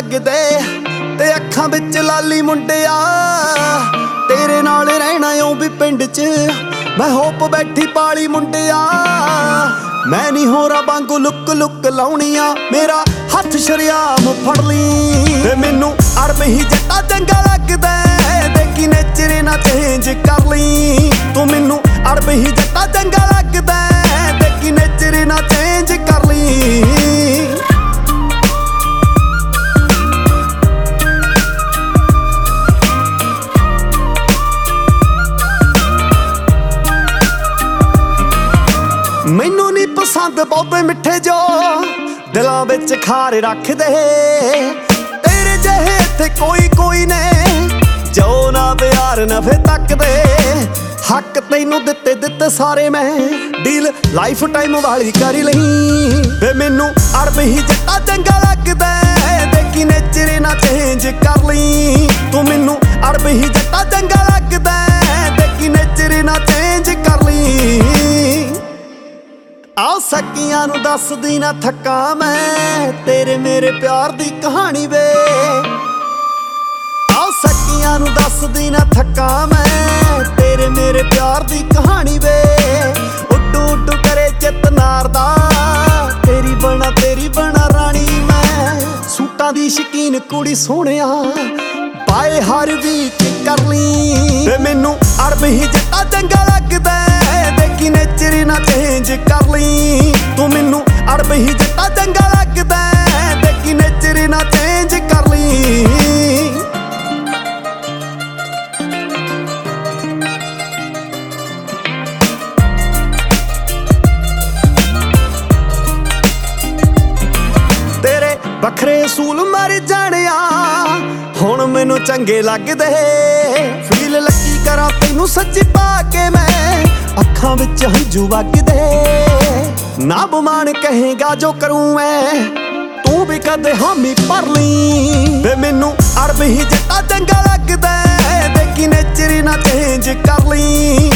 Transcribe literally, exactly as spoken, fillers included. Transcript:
ਲੱਗਦੇ ਤੇ ਅੱਖਾਂ ਵਿੱਚ ਲਾਲੀ ਮੁੰਡਿਆ ਤੇਰੇ ਨਾਲ ਰਹਿਣਾ ਓ ਵੀ ਪਿੰਡ 'ਚ ਮੈਂ ਹੋਪ ਬੈਠੀ ਪਾਲੀ ਮੁੰਡਿਆ ਮੈਂ ਨਹੀਂ ਹੋਰਾਂ ਵਾਂਗੂ ਲੁੱਕ ਲੁੱਕ ਲਾਉਣੀਆਂ ਮੇਰਾ ਹੱਥ ਸ਼ਰਿਆਮ ਫੜ ਲਈ ਵੇ ਮੈਨੂੰ ਅੜਬ ਹੀ ਜੱਟਾ ਚੰਗਾ ਲੱਗਦਾ ਦੇਖੀ ਨੇਚਰ ਨਾ ਚੇਂਜ ਕਰ ਲਈ ਤੂੰ ਮੈਨੂੰ ਅੜਬ ਹੀ ਜੱਟਾ ਚੰਗਾ ਲੱਗਦਾ ਦੇਖੀ ਨੇਚਰ ਨਾ ਚੇਂਜ ਕਰ ਲਈ ਮੈਨੂੰ ਨਹੀਂ ਪਸੰਦ ਬਹੁਤੇ ਮਿੱਠੇ ਜੋ ਦਿਲਾਂ ਵਿੱਚ ਖਾਰ ਰੱਖਦੇ ਤੇਰੇ ਜਿਹੇ ਇੱਥੇ ਕੋਈ ਕੋਈ ਨੇ ਜੋ ਨਾ ਪਿਆਰ ਨਫੇ ਤੱਕਦੇ ਹੱਕ ਤੈਨੂੰ ਦਿੱਤੇ ਦਿੱਤੇ ਸਾਰੇ ਮੈਂ ਡੀਲ ਲਾਈਫ ਟਾਈਮ ਵਾਲੀ ਕਰ ਲਈ ਵੇ ਮੈਨੂੰ ਅੜਬ ਹੀ ਜੱਟਾ ਚੰਗਾ ਲੱਗਦਾ ਦੇਖੀ ਨੇਚਰ ਨਾ ਚੇਂਜ ਕਰ ਲਈ ਤੂੰ ਮੈਨੂੰ ਅੜਬ ਹੀ ਜੱਟਾ ਚੰਗਾ ਲੱਗਦਾ ਦੇਖੀ ਨੇਚਰ ਨਾ ਚੇਂਜ ਕਰ ਲਈ ਆ ਸਕੀਆਂ ਨੂੰ ਦੱਸਦੀ ਨਾ ਥੱਕਾਂ ਮੈਂ ਤੇਰੇ ਮੇਰੇ ਪਿਆਰ ਦੀ ਕਹਾਣੀ ਵੇ ਆ ਸਕੀਆਂ ਨੂੰ ਦੱਸਦੀ ਨਾ ਥੱਕਾਂ ਮੈਂ ਤੇਰੇ ਮੇਰੇ ਪਿਆਰ ਦੀ ਕਹਾਣੀ ਵੇ ਉੱਡੂ ਉੱਡੂ ਕਰੇ ਚਿੱਤ ਨਾਰਦਾ ਤੇਰੀ ਬਣਾ ਤੇਰੀ ਬਣਾ ਰਾਣੀ ਮੈਂ ਸੂਟਾਂ ਦੀ ਸ਼ਕੀਨ ਕੁੜੀ ਸੋਹਣਿਆ ਪਾਏ ਹਰ ਵੀਕ ਕਰ ਲਈ ਵੇ ਮੈਨੂੰ ਅੜਬ ਹੀ ਜੱਟਾ ਚੰਗਾ ਲੱਗਦਾ ਦੇਖੀ ਨੇਚਰ ਨਾ ਚੇਂਜ ਕਰ ਲਈ ਤੂੰ ਮੈਨੂੰ ਅੜਬ ਹੀ ਜੱਟਾ ਚੰਗਾ ਲੱਗਦਾ ਦੇਖੀ ਨੇਚਰ ਨਾ ਚੇਂਜ ਕਰ ਲਈ ਤੇਰੇ ਵੱਖਰੇ ਅਸੂਲ ਮਰ ਜਾਣਿਆ ਹੁਣ ਮੈਨੂੰ ਚੰਗੇ ਲੱਗਦੇ ਫੀਲ ਲੱਗੀ ਕਰਾਂ ਤੈਨੂੰ ਸੱਚੀ ਪਾ ਕੇ ਮੈਂ ਅੱਖਾਂ ਵਿੱਚ ਹੰਝੂ ਵਗਦੇ ਨਾ ਬਮਾਨ ਕਹੇਗਾ ਜੋ ਕਰੂੰ ਮੈਂ ਤੂੰ ਵੀ ਕਦੇ ਹਾਮੀ ਭਰ ਲਈ ਵੇ ਮੈਨੂੰ ਅੜਬ ਹੀ ਜੱਟਾ ਚੰਗਾ ਲੱਗਦਾ ਦੇਖੀ ਨੇਚਰ ਨਾ ਚੇਂਜ ਕਰ ਲਈ